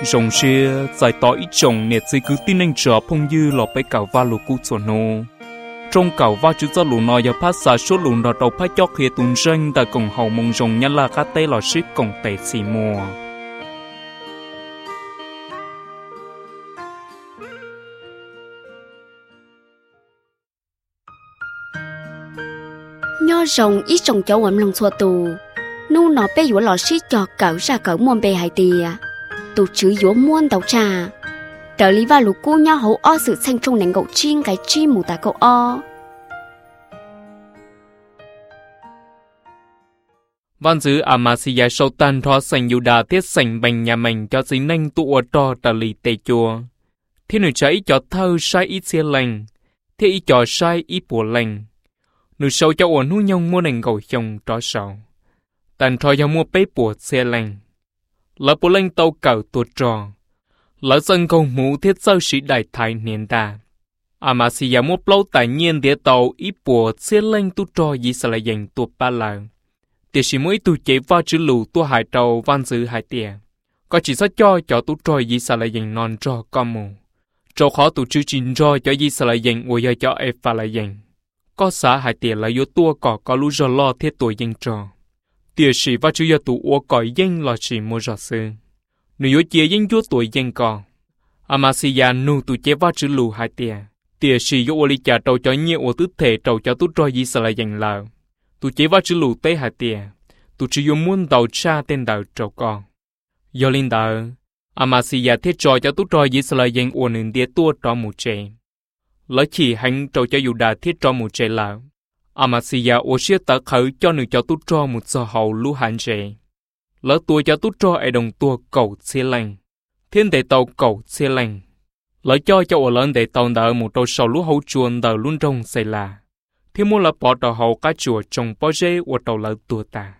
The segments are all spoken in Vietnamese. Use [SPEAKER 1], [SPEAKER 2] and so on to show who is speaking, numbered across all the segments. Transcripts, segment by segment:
[SPEAKER 1] rồng xe giải tỏ ít chồng nè chỉ cứ tin anh trở phong dư lọ bay cào va lù cú sổ nô trong cào va chữ do lù nọ giờ phát xả số lù nọ đầu phát chót khi tuần ranh tại cổng hậu mông rồng nhăn là cá tê lọ ship cổng tệ xì mùa
[SPEAKER 2] nho rồng ít trồng cháu ấm lòng xua tù nu nó bé dũa lò xí cho cậu ra cậu muôn bề hải tìa tù chữ dũa muôn đầu trà trở lý và lũ cô nho hấu o sự xanh trong nền gậu chiên cái chi mù tà cậu o
[SPEAKER 1] văn dữ Amasia sâu tan thoa sành Yuda thiết sành bành nhà mình cho dính nanh tụ trò tà lì tê chùa thiên nữ cháy cho thơ sai ít xe lành thế ý cho sai ít bùa lành nữ sâu cho ổn hú nhông mua nành gầu chồng trò sầu tàn trò cho mua bế bùa xe lành lỡ bùa lành tàu cầu tuột trò lỡ dân cầu mũ thiết sơ sĩ đại thái niên đà Amasia mua lâu tại nhiên địa tàu ít bùa xe lành tu trò gì sẽ là dành tuột ba lờ để chỉ mỗi tu chế va chữ lù tu hải trâu văn dữ hải tiền có chỉ sao cho tu trò gì sẽ là dành non trò con mù trò khó tu chữ chín trò cho gì sẽ là dành ủa cho e pha là dành có xã hải tiền là yếu tua có lũ rò lo thiết tuổi danh trò tiền sĩ và chữ yếu tu ủa cõi danh là chỉ mua rò sư nếu yếu chia danh yếu tuổi danh cò Amasia nu tu chế va chữ lù hải tiền sĩ yếu ủa lý trả trâu cho nhiều ủa tứ thể trâu cho tu trò gì sẽ là dành lờ tu chế va chữ lù tế hải tiền tu chỉ yếu muốn đầu cha tên đầu trâu con do linh đạo Amasia thiết trò cho tu trò gì sẽ là dành ủa nền địa tua trò mù chế lỡ chỉ hành trâu cho Yuda thiết trò mù chế là Amasia ủa xưa ta khởi cho nữ cho tu trò một giờ hậu lũ hành chế lỡ tua cho tu trò ai đồng tua cầu xe lành thiên đệ tàu cầu xe lành lỡ cho ủa lớn để tàu đỡ một trâu sầu lũ hậu chuồn đỡ luôn trong xây là thiên mua là bỏ tàu hậu cá chùa trồng bó dê ủa tàu lỡ tua ta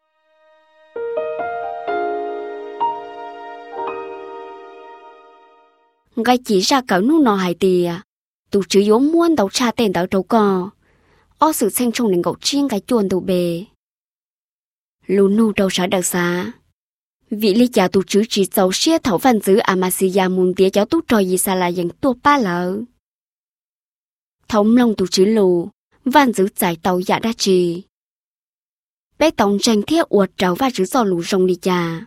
[SPEAKER 2] gai chỉ ra cậu nu nọ hải tìa tù chữ yếu muôn đầu cha tên đầu trâu cò o sự xanh trong nền gậu chiên cái chuồn tù bề lù nu đầu xã đặc xá vị lý giả tù chữ chỉ dấu xia thấu văn dữ Amasia muốn tía cháu tu trò gì xa là dành tua ba lỡ thống lòng tù chữ lù văn dữ giải tàu dạ đa trì bé tổng tranh thiết uột tráo và chữ do lù rồng đi chà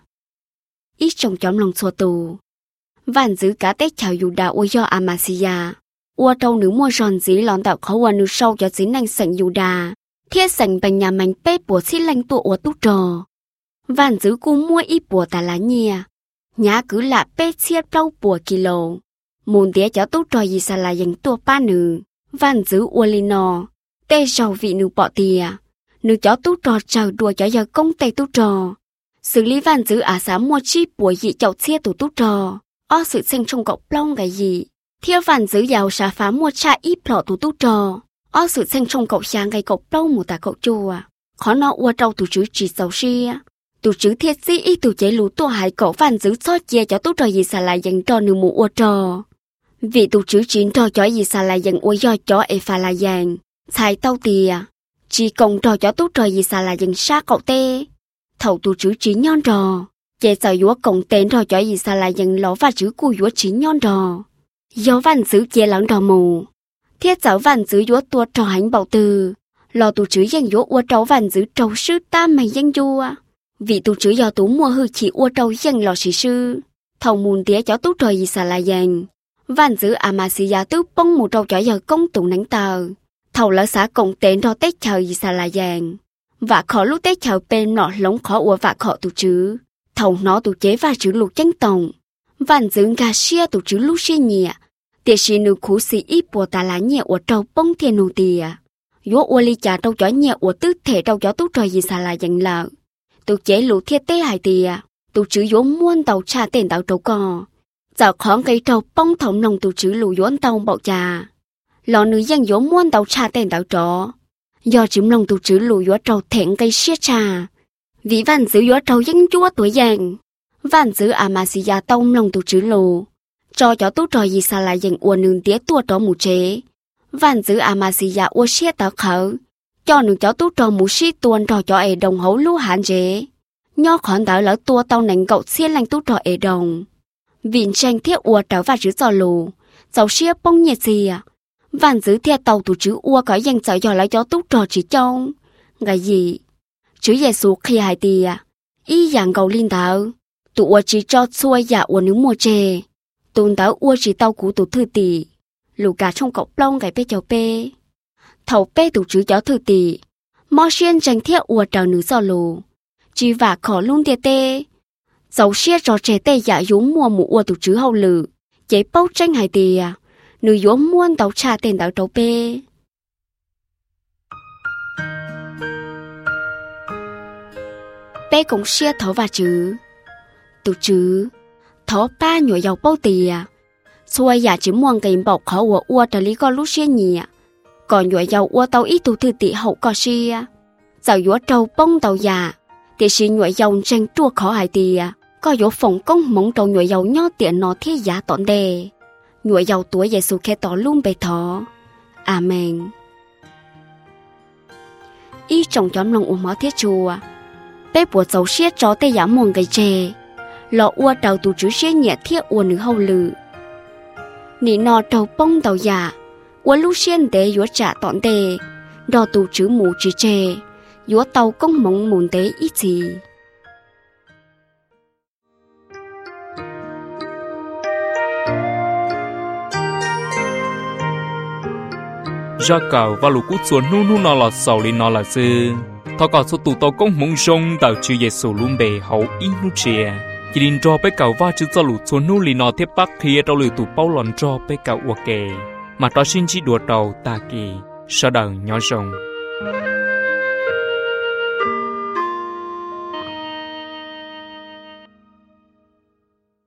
[SPEAKER 2] ít trong chóm lòng xua tù văn dữ cá tết chào Yuda ua do Amasia ua trâu nữ mua giòn dí lòn tạo khó ua nữ sâu cho dính nành sảnh Yuda thiết sảnh bành nhà mình bếp bùa xít lanh tụ ua tu trò văn dữ cu mua ít bùa tà lá nhia nhá cứ lạ bếp xiết trâu bùa kilo muốn tía cháu tu trò gì xa là dành tua ba nữ văn dữ ua lino tê sầu vị nữ bỏ tìa nữ cháu tu trò chào đùa cho giờ công tê tu trò xử lý văn dữ xã mua chi bùa dị chậu xiết tụ tu trò o sự sinh trong cậu plong cái gì theo văn dữ giàu xả phá mua cha ít lọ tụ tu trò o sự sinh trong cậu sáng cái cậu plong một tà cậu chùa khó nó ua trâu tụ chữ chỉ giàu xia tụ chữ thiết sĩ ít tụ chế lú tua hải cậu văn dữ cho chia cho tu trò gì xả lại dành trò nữ mụ ua trò vì tụ chữ chín trò cho gì xả lại dành ua do cho e pha là dành xài tao tìa chỉ cộng trò cho tu trò gì xả lại dành xa cậu tê thầu tụ chữ chín nhon trò chế sở dũa cộng tên trò cho gì xả lại dành ló và chữ cu dũa chín nhon trò do văn dữ chia lắng trò mù thiết giáo văn dữ dũa tua trò hành bảo từ lò tụ chữ danh dũa ua trâu văn dữ trâu sư tam mày danh dua vì tụ chữ do tú mua hư chỉ ua trâu danh lò sĩ sư thầu mùn tía cho tú trò gì xả lại dành văn dữ Amasia tứ bông một trâu cho giờ công tụ nắng tờ thầu lỡ xã cộng tên trò tết chờ gì xả lại dành và khó lúc tết chờ bên nọ lống khó ua và khó tụ chữ thầu nó tụ chế và chữ lục tranh tổng văn dữ gà xia tụ chữ lục xia nhẹ tiệt sĩ nữ khú sĩ ít bùa tà lá nhẹ ua trâu bông thiên nụ tìa dũa ua ly trà trâu chó nhẹ ua tứ thể trâu chó tú trò gì xả lại dành lợ tụ chế lũ thiết tế hải tìa tụ chữ dũa muôn tàu cha tên tàu trâu cò dạo khó cây trâu bông thống nồng tụ chữ lũ dũa tàu bậu trà lò nữ dân dũa muôn tàu cha tên tàu trò do chữ nồng tụ chữ lũ dũa trâu thẹn cây xiết trà vì văn dữ dũa trâu dân chúa tuổi dành văn dữ Amasia tàu nồng tụ chữ lũ cho tú trò gì xa lại dành ua nương tía tua trò mù chế văn dữ Amasia ua xiết tàu khẩu cho nữ cháu tú trò mù xí tuôn trò cho ế đồng hấu lũ hạn chế nho khỏn đảo lỡ tua tàu nành cậu xiết lanh tú trò ế đồng Vịn tranh thiết ua trở vào chữ giò lù, cháu xia bông nhiệt gì à. Vạn giữ thiết tàu tụ chữ ua có dành cháu dò lại cho túc trò chỉ trong. Ngày gì? Chữ Giê-xu khi hai tì à. Ý dạng gầu linh tàu. Tụ ua chỉ cho xuôi dạ ua nước mùa chê. Tụn tàu ua chỉ tàu cú tụ thư tỷ. Lù cả trong cậu plong gái bê cháu bê. Thầu bê tụ chữ cháu thư tỷ. Mò xuyên tranh thiết ua trở nữ giò lù. Chỉ vả khó luôn tê tê. Cháu xia trò trẻ tê dạ dũng mùa mụ ua tụ chữ hậu lử. Chế bao tranh hai tì à. Nữ dũng muôn tàu trà tên tàu trâu bê. Bê cũng xia thấu vào chữ. Tụ chữ. Thấu ba nhồi dầu bao tì à. Xuôi giả chữ muôn kìm bọc khó ua trở lý có lúc xia nhì à. Còn nhồi dầu ua tàu ít tụ thư tị hậu có xia. Dạo dũa trâu bông tàu giả. Thì xì nhồi dầu tranh chua khó hai tì à. Có dỗ phòng công mong trâu nhồi dầu nhó tiện nó thiết giả tọn đề. Nhồi dầu tuổi Giê-xu khe tỏ luôn bề thọ. Amen. Ý trọng chóm lòng ua mó thiết chùa. Bê bùa dấu xiết chó tê giả muôn gây chê. Lọ ua đầu tù chữ xiết nhẹ thiết ua nữ hầu lự. Nị nọ trâu bông tàu giả. Ua lúc xiên tế dũa trả tọn đề. Đò tù chữ mù chữ chê. Dũa tàu công mong mùn tế ít gì.
[SPEAKER 1] Ra cầu và lũ cút xuống nu nó là sầu lên nó là dư. Thọ cả số tụ tàu công mong sông tàu chữ Giê-xu luôn bề hậu in nu chè. Chỉ định cho bé cầu va chữ cho lũ xuống nu lên nó tiếp bắc kia đâu lười tụ bao lòn cho bé cầu uo kề. Mà đó xin chỉ đùa đầu ta kỳ, sau đời nhỏ rồng.